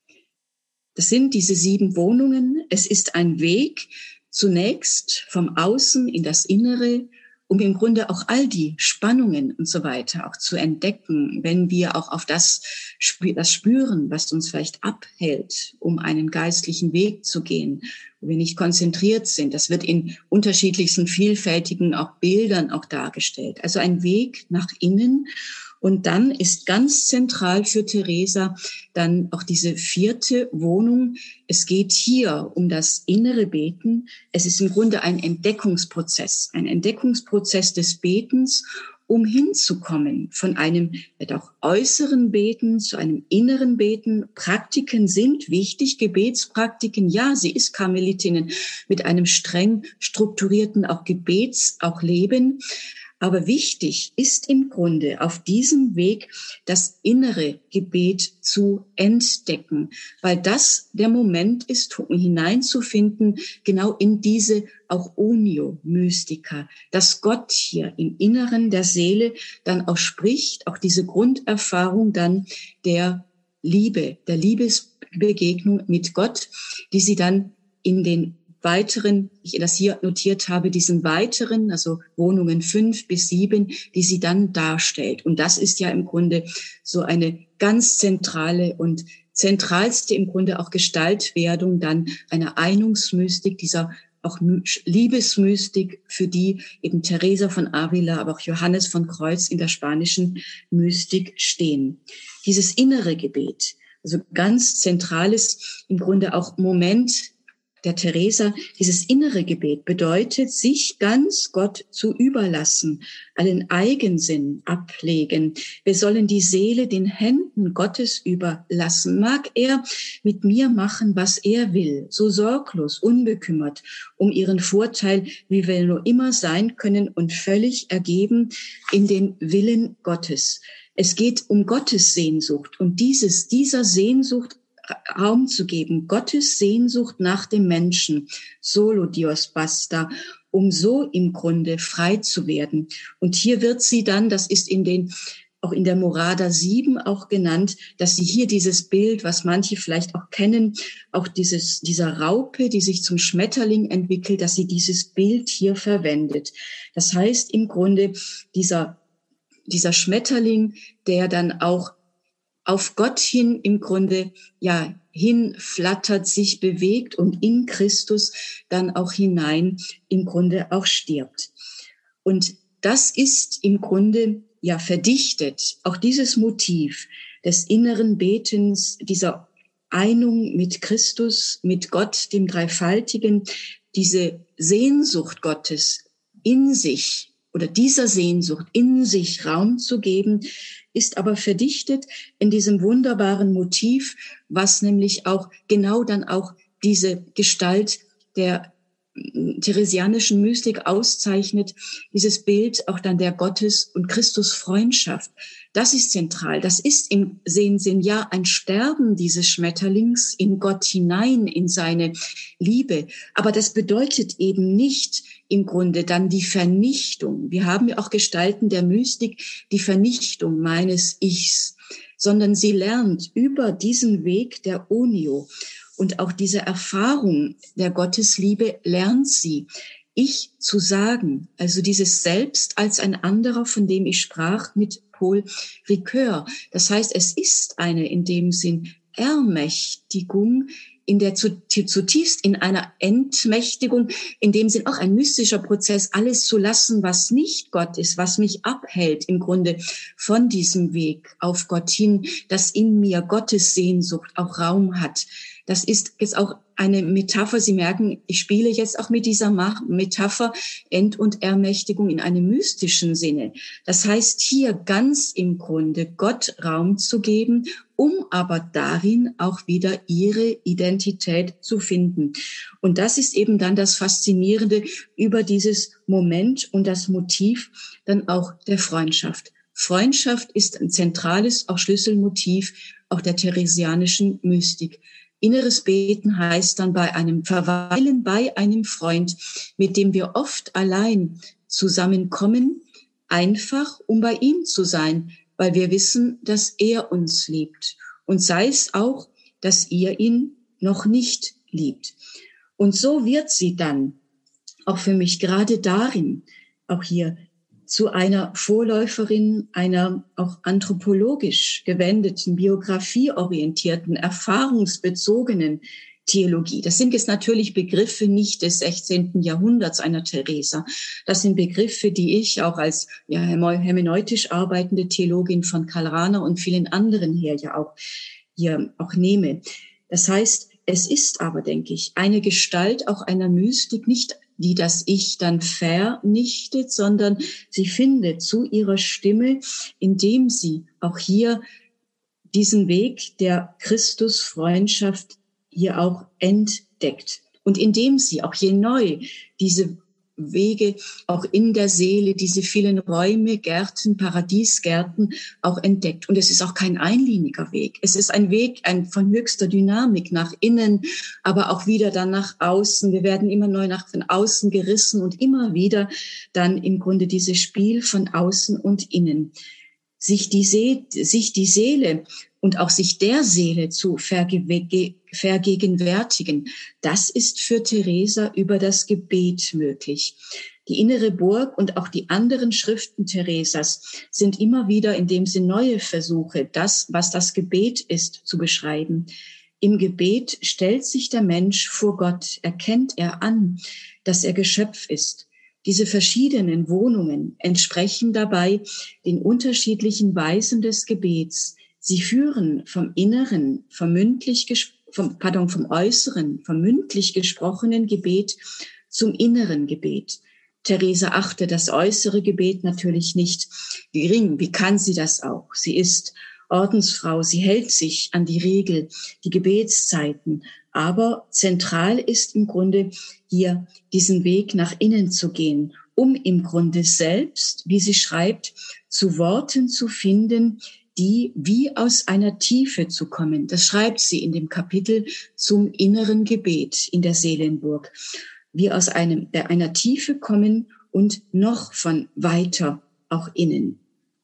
Das sind diese sieben Wohnungen. Es ist ein Weg zunächst vom Außen in das Innere, um im Grunde auch all die Spannungen und so weiter auch zu entdecken, wenn wir auch auf das, das spüren, was uns vielleicht abhält, um einen geistlichen Weg zu gehen, wo wir nicht konzentriert sind. Das wird in unterschiedlichsten, vielfältigen auch Bildern auch dargestellt. Also ein Weg nach innen. Und dann ist ganz zentral für Teresa dann auch diese vierte Wohnung. Es geht hier um das innere Beten. Es ist im Grunde ein Entdeckungsprozess, ein Entdeckungsprozess des Betens, um hinzukommen von einem auch äußeren Beten zu einem inneren Beten. Praktiken sind wichtig, Gebetspraktiken, ja, sie ist Karmelitinnen mit einem streng strukturierten auch Gebets, auch Leben. Aber wichtig ist im Grunde auf diesem Weg das innere Gebet zu entdecken, weil das der Moment ist, um hineinzufinden, genau in diese auch Unio Mystica, dass Gott hier im Inneren der Seele dann auch spricht, auch diese Grunderfahrung dann der Liebe, der Liebesbegegnung mit Gott, die sie dann in den weiteren, ich das hier notiert habe, diesen weiteren, also Wohnungen fünf bis sieben, die sie dann darstellt. Und das ist ja im Grunde so eine ganz zentrale und zentralste im Grunde auch Gestaltwerdung dann einer Einungsmystik, dieser auch Liebesmystik, für die eben Teresa von Avila, aber auch Johannes von Kreuz in der spanischen Mystik stehen. Dieses innere Gebet, also ganz zentrales im Grunde auch Moment der Teresa, dieses innere Gebet bedeutet, sich ganz Gott zu überlassen, allen Eigensinn ablegen. Wir sollen die Seele den Händen Gottes überlassen. Mag er mit mir machen, was er will, so sorglos, unbekümmert, um ihren Vorteil, wie wir nur immer sein können und völlig ergeben in den Willen Gottes. Es geht um Gottes Sehnsucht und dieses, dieser Sehnsucht Raum zu geben, Gottes Sehnsucht nach dem Menschen, solo Dios basta, um so im Grunde frei zu werden. Und hier wird sie dann, das ist in den, auch in der Morada sieben auch genannt, dass sie hier dieses Bild, was manche vielleicht auch kennen, auch dieses, dieser Raupe, die sich zum Schmetterling entwickelt, dass sie dieses Bild hier verwendet. Das heißt im Grunde, dieser, dieser Schmetterling, der dann auch auf Gott hin im Grunde, ja, hinflattert, sich bewegt und in Christus dann auch hinein im Grunde auch stirbt. Und das ist im Grunde, ja, verdichtet. Auch dieses Motiv des inneren Betens, dieser Einung mit Christus, mit Gott, dem Dreifaltigen, diese Sehnsucht Gottes in sich oder dieser Sehnsucht in sich Raum zu geben, ist aber verdichtet in diesem wunderbaren Motiv, was nämlich auch genau dann auch diese Gestalt der theresianischen Mystik auszeichnet, dieses Bild auch dann der Gottes- und Christusfreundschaft. Das ist zentral. Das ist im Sinn ja ein Sterben dieses Schmetterlings in Gott hinein, in seine Liebe. Aber das bedeutet eben nicht im Grunde dann die Vernichtung. Wir haben ja auch Gestalten der Mystik, die Vernichtung meines Ichs, sondern sie lernt über diesen Weg der Unio und auch diese Erfahrung der Gottesliebe lernt sie, ich zu sagen, also dieses Selbst als ein anderer, von dem ich sprach mit Paul Ricoeur. Das heißt, es ist eine in dem Sinn Ermächtigung, in der zutiefst in einer Entmächtigung, in dem Sinn auch ein mystischer Prozess, alles zu lassen, was nicht Gott ist, was mich abhält im Grunde von diesem Weg auf Gott hin, dass in mir Gottes Sehnsucht auch Raum hat. Das ist jetzt auch eine Metapher. Sie merken, ich spiele jetzt auch mit dieser Metapher Ent- und Ermächtigung in einem mystischen Sinne. Das heißt, hier ganz im Grunde Gott Raum zu geben, um aber darin auch wieder ihre Identität zu finden. Und das ist eben dann das Faszinierende über dieses Moment und das Motiv dann auch der Freundschaft. Freundschaft ist ein zentrales, auch Schlüsselmotiv auch der theresianischen Mystik. Inneres Beten heißt dann bei einem Verweilen bei einem Freund, mit dem wir oft allein zusammenkommen, einfach um bei ihm zu sein, weil wir wissen, dass er uns liebt. Und sei es auch, dass ihr ihn noch nicht liebt. Und so wird sie dann auch für mich gerade darin, auch hier zu einer Vorläuferin einer auch anthropologisch gewendeten, biografieorientierten, erfahrungsbezogenen Theologie. Das sind jetzt natürlich Begriffe nicht des sechzehnten Jahrhunderts einer Teresa. Das sind Begriffe, die ich auch als ja, hermeneutisch arbeitende Theologin von Karl Rahner und vielen anderen her ja auch hier auch nehme. Das heißt, es ist aber, denke ich, eine Gestalt auch einer Mystik, nicht die das Ich dann vernichtet, sondern sie findet zu ihrer Stimme, indem sie auch hier diesen Weg der Christusfreundschaft hier auch entdeckt. Und indem sie auch je neu diese Wege auch in der Seele, diese vielen Räume, Gärten, Paradiesgärten auch entdeckt. Und es ist auch kein einliniger Weg. Es ist ein Weg ein, von höchster Dynamik nach innen, aber auch wieder dann nach außen. Wir werden immer neu nach von außen gerissen und immer wieder dann im Grunde dieses Spiel von außen und innen. Sich die, See, sich die Seele und auch sich der Seele zu verge- vergegenwärtigen, das ist für Teresa über das Gebet möglich. Die innere Burg und auch die anderen Schriften Teresas sind immer wieder in dem Sinne neue Versuche, das, was das Gebet ist, zu beschreiben. Im Gebet stellt sich der Mensch vor Gott, erkennt er an, dass er Geschöpf ist. Diese verschiedenen Wohnungen entsprechen dabei den unterschiedlichen Weisen des Gebets. Sie führen vom Inneren, vom mündlich, vom, pardon, vom Äußeren, vom mündlich gesprochenen Gebet zum inneren Gebet. Teresa achte das äußere Gebet natürlich nicht gering. Wie kann sie das auch? Sie ist Ordensfrau, sie hält sich an die Regel, die Gebetszeiten. Aber zentral ist im Grunde hier diesen Weg nach innen zu gehen, um im Grunde selbst, wie sie schreibt, zu Worten zu finden, die wie aus einer Tiefe zu kommen. Das schreibt sie in dem Kapitel zum inneren Gebet in der Seelenburg. Wie aus einem, einer Tiefe kommen und noch von weiter auch innen.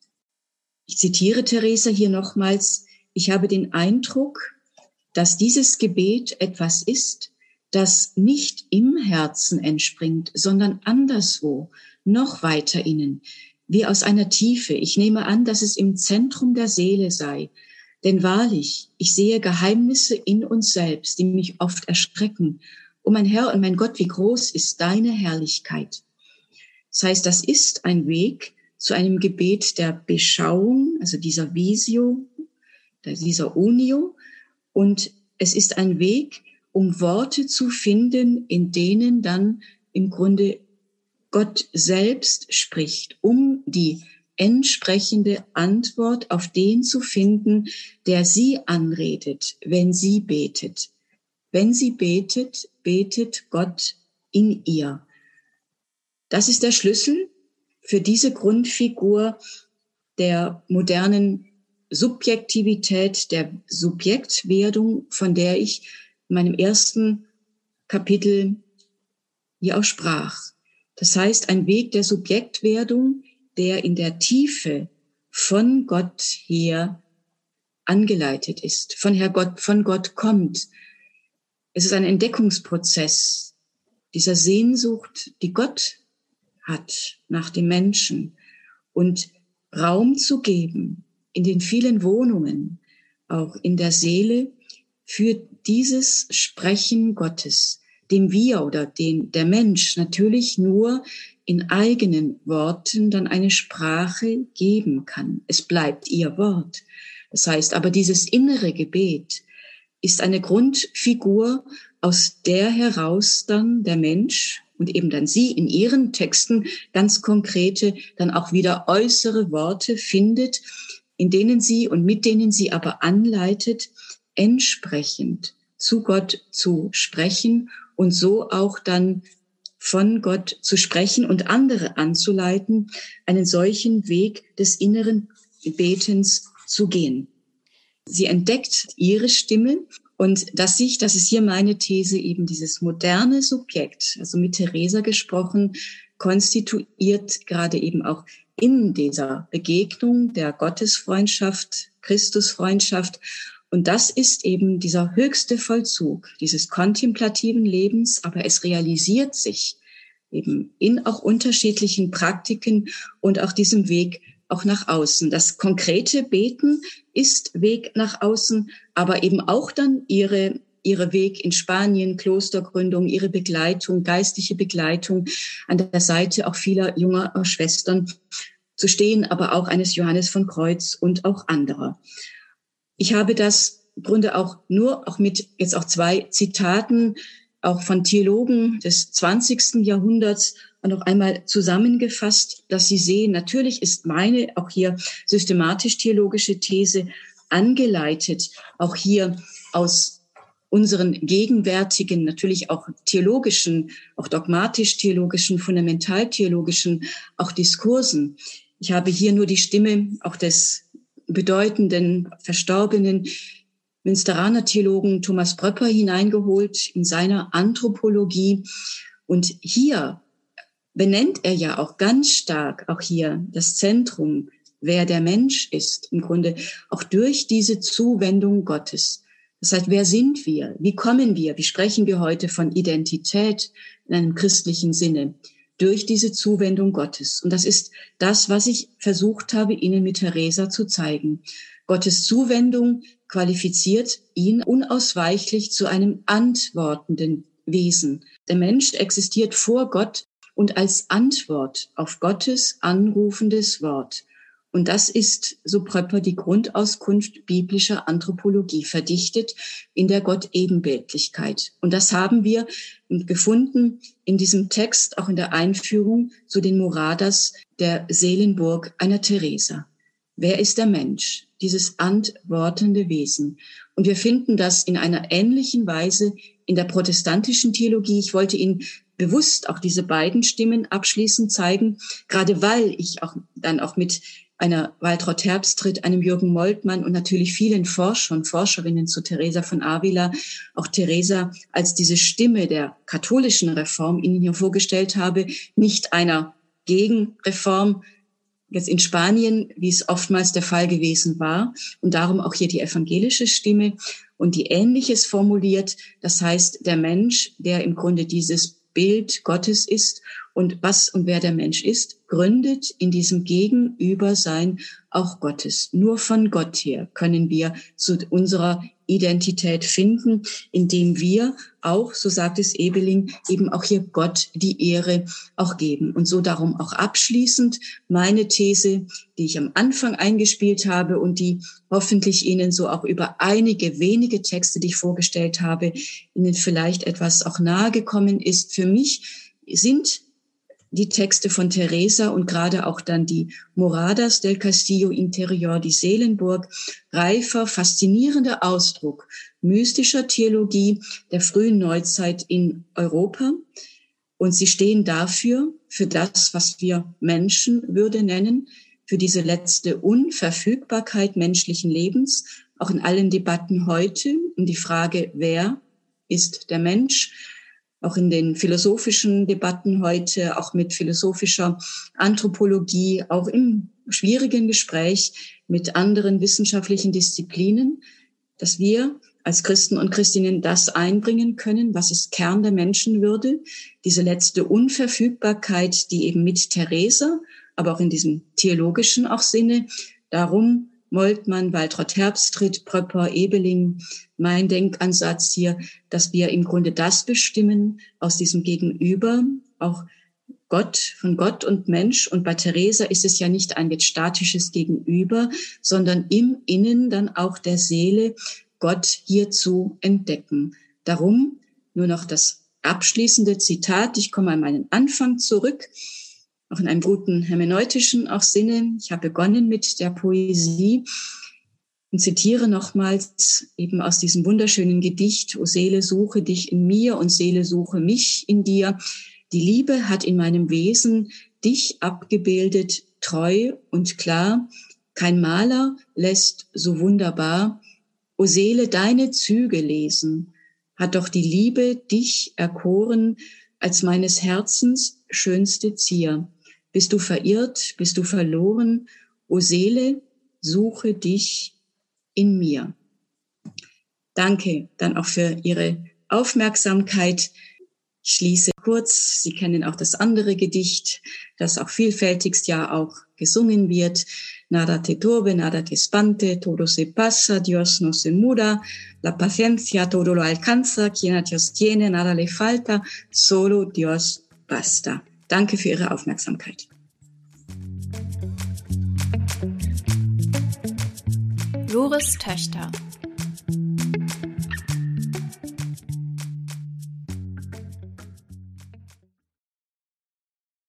Ich zitiere Teresa hier nochmals. Ich habe den Eindruck, dass dieses Gebet etwas ist, das nicht im Herzen entspringt, sondern anderswo, noch weiter innen, wie aus einer Tiefe. Ich nehme an, dass es im Zentrum der Seele sei. Denn wahrlich, ich sehe Geheimnisse in uns selbst, die mich oft erschrecken. Oh mein Herr und mein Gott, wie groß ist deine Herrlichkeit. Das heißt, das ist ein Weg zu einem Gebet der Beschauung, also dieser Visio, dieser Unio. Und es ist ein Weg, um Worte zu finden, in denen dann im Grunde Gott selbst spricht, um die entsprechende Antwort auf den zu finden, der sie anredet, wenn sie betet. Wenn sie betet, betet Gott in ihr. Das ist der Schlüssel für diese Grundfigur der modernen Subjektivität, der Subjektwerdung, von der ich in meinem ersten Kapitel hier auch sprach. Das heißt, ein Weg der Subjektwerdung, der in der Tiefe von Gott her angeleitet ist, von Herr Gott, von Gott kommt. Es ist ein Entdeckungsprozess dieser Sehnsucht, die Gott hat nach dem Menschen, und Raum zu geben in den vielen Wohnungen, auch in der Seele, für dieses Sprechen Gottes, dem wir oder den der Mensch natürlich nur in eigenen Worten dann eine Sprache geben kann. Es bleibt ihr Wort. Das heißt, aber dieses innere Gebet ist eine Grundfigur, aus der heraus dann der Mensch und eben dann Sie in Ihren Texten ganz konkrete, dann auch wieder äußere Worte findet, in denen sie und mit denen sie aber anleitet, entsprechend zu Gott zu sprechen und so auch dann von Gott zu sprechen und andere anzuleiten, einen solchen Weg des inneren Betens zu gehen. Sie entdeckt ihre Stimme, und dass sich, das ist hier meine These, eben dieses moderne Subjekt, also mit Teresa gesprochen, konstituiert gerade eben auch in dieser Begegnung der Gottesfreundschaft, Christusfreundschaft. Und das ist eben dieser höchste Vollzug dieses kontemplativen Lebens, aber es realisiert sich eben in auch unterschiedlichen Praktiken und auch diesem Weg auch nach außen. Das konkrete Beten ist Weg nach außen, aber eben auch dann ihre ihre Weg in Spanien, Klostergründung, ihre Begleitung, geistliche Begleitung an der Seite auch vieler junger Schwestern zu stehen, aber auch eines Johannes von Kreuz und auch anderer. Ich habe das im Grunde auch nur auch mit jetzt auch zwei Zitaten auch von Theologen des zwanzigsten Jahrhunderts noch einmal zusammengefasst, dass Sie sehen, natürlich ist meine auch hier systematisch-theologische These angeleitet, auch hier aus unseren gegenwärtigen, natürlich auch theologischen, auch dogmatisch-theologischen, fundamental-theologischen, auch Diskursen. Ich habe hier nur die Stimme auch des bedeutenden, verstorbenen Münsteraner Theologen Thomas Bröpper hineingeholt in seiner Anthropologie. Und hier benennt er ja auch ganz stark, auch hier das Zentrum, wer der Mensch ist, im Grunde auch durch diese Zuwendung Gottes. Das heißt, wer sind wir? Wie kommen wir? Wie sprechen wir heute von Identität in einem christlichen Sinne? Durch diese Zuwendung Gottes. Und das ist das, was ich versucht habe, Ihnen mit Teresa zu zeigen. Gottes Zuwendung qualifiziert ihn unausweichlich zu einem antwortenden Wesen. Der Mensch existiert vor Gott und als Antwort auf Gottes anrufendes Wort. Und das ist, so Pröpper, die Grundauskunft biblischer Anthropologie, verdichtet in der Gott-Ebenbildlichkeit. Und das haben wir gefunden in diesem Text, auch in der Einführung zu den Moradas der Seelenburg einer Teresa. Wer ist der Mensch? Dieses antwortende Wesen. Und wir finden das in einer ähnlichen Weise in der protestantischen Theologie. Ich wollte Ihnen bewusst auch diese beiden Stimmen abschließend zeigen, gerade weil ich auch dann auch mit einer Waltraud Herbstritt, einem Jürgen Moltmann und natürlich vielen Forschern, Forscherinnen zu Teresa von Avila, auch Teresa als diese Stimme der katholischen Reform Ihnen hier vorgestellt habe, nicht einer Gegenreform, jetzt in Spanien, wie es oftmals der Fall gewesen war, und darum auch hier die evangelische Stimme und die Ähnliches formuliert. Das heißt, der Mensch, der im Grunde dieses Bild Gottes ist und was und wer der Mensch ist, gründet in diesem Gegenübersein auch Gottes. Nur von Gott her können wir zu unserer Identität finden, indem wir auch, so sagt es Ebeling, eben auch hier Gott die Ehre auch geben. Und so darum auch abschließend meine These, die ich am Anfang eingespielt habe und die hoffentlich Ihnen so auch über einige wenige Texte, die ich vorgestellt habe, Ihnen vielleicht etwas auch nahe gekommen ist. Für mich sind die Texte von Teresa und gerade auch dann die Moradas del Castillo Interior, die Seelenburg, reifer, faszinierender Ausdruck mystischer Theologie der frühen Neuzeit in Europa, Und sie stehen dafür, für das, was wir Menschenwürde nennen, für diese letzte Unverfügbarkeit menschlichen Lebens, auch in allen Debatten heute, um die Frage, wer ist der Mensch, auch in den philosophischen Debatten heute, auch mit philosophischer Anthropologie, auch im schwierigen Gespräch mit anderen wissenschaftlichen Disziplinen, dass wir als Christen und Christinnen das einbringen können, was ist Kern der Menschenwürde, diese letzte Unverfügbarkeit, die eben mit Theresa, aber auch in diesem theologischen auch Sinne, darum Moltmann, Waltraud Herbstritt, Pröpper, Ebeling, mein Denkansatz hier, dass wir im Grunde das bestimmen aus diesem Gegenüber, auch Gott, von Gott und Mensch. Und bei Theresa ist es ja nicht ein jetzt statisches Gegenüber, sondern im Innen dann auch der Seele Gott hier zu entdecken. Darum nur noch das abschließende Zitat. Ich komme an meinen Anfang zurück, auch in einem guten hermeneutischen auch Sinne. Ich habe begonnen mit der Poesie und zitiere nochmals eben aus diesem wunderschönen Gedicht: O Seele, suche dich in mir und Seele, suche mich in dir. Die Liebe hat in meinem Wesen dich abgebildet, treu und klar. Kein Maler lässt so wunderbar, o Seele, deine Züge lesen. Hat doch die Liebe dich erkoren als meines Herzens schönste Zier. Bist du verirrt, bist du verloren, o Seele, suche dich in mir. Danke dann auch für Ihre Aufmerksamkeit. Ich schließe kurz, Sie kennen auch das andere Gedicht, das auch vielfältigst ja auch gesungen wird. Nada te turbe, nada te espante, todo se pasa, Dios no se muda, la paciencia todo lo alcanza, quien a Dios tiene, nada le falta, solo Dios basta. Danke für Ihre Aufmerksamkeit. Lores Töchter.